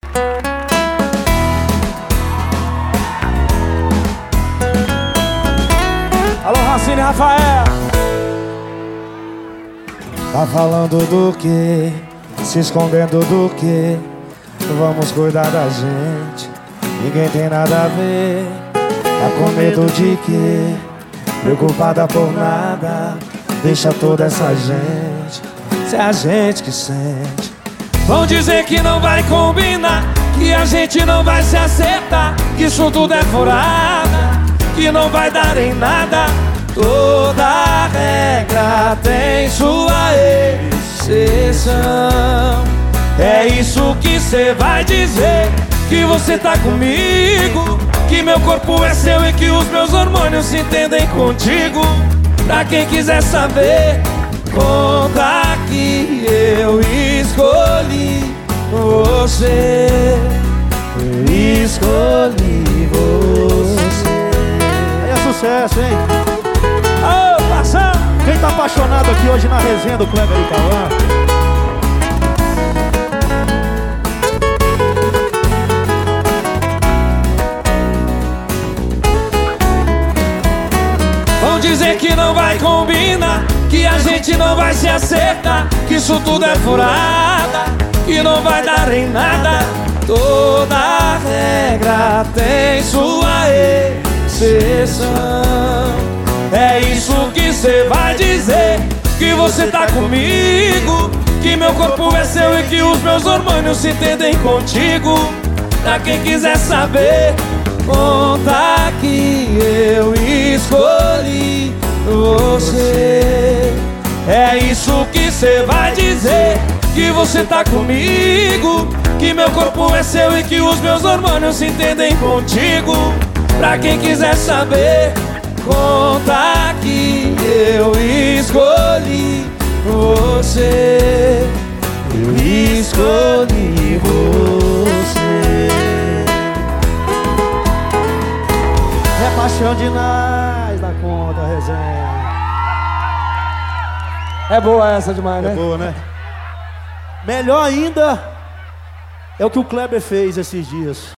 Alô, Racine Rafael. Tá falando do que? Se escondendo do que? Vamos cuidar da gente, ninguém tem nada a ver. Tá com medo de quê? Preocupada por nada. Deixa toda essa gente, se é a gente que sente. Vão dizer que não vai combinar, que a gente não vai se acertar, que isso tudo é furada, que não vai dar em nada. Toda regra tem sua exceção. É isso que cê vai dizer, que você tá comigo, que meu corpo é seu e que os meus hormônios se entendem contigo. Pra quem quiser saber, conta que eu escolhi você. Escolhi você. Aí é sucesso, hein? Ô, passando! Quem tá apaixonado aqui hoje na resenha do Kleber e Cauã? Vão dizer que não vai combinar, que a gente não vai se acertar, que isso tudo é furada, que não vai dar em nada. Toda regra tem sua exceção. É isso que cê vai dizer, que você tá comigo, que meu corpo é seu e que os meus hormônios se entendem contigo. Pra quem quiser saber, conta que eu escolhi você. É isso que cê vai dizer, que você tá comigo, que meu corpo é seu e que os meus hormônios se entendem contigo. Pra quem quiser saber, conta que eu escolhi você. Eu escolhi você. É paixão demais da conta, resenha. É boa essa demais, né? É boa, né? Melhor ainda é o que o Kleber fez esses dias.